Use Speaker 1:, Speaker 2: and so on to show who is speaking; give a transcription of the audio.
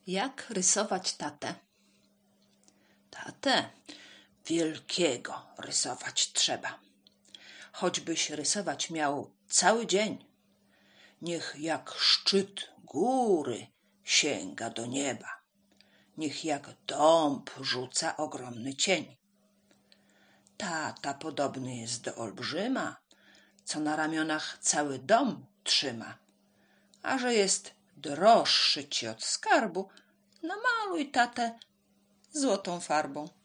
Speaker 1: Jak rysować tatę? Tatę wielkiego rysować trzeba. Choćbyś rysować miał cały dzień, niech jak szczyt góry sięga do nieba, niech jak dąb rzuca ogromny cień. Tata podobny jest do olbrzyma, co na ramionach cały dom trzyma, a że jest droższy ci od skarbu, namaluj tatę złotą farbą.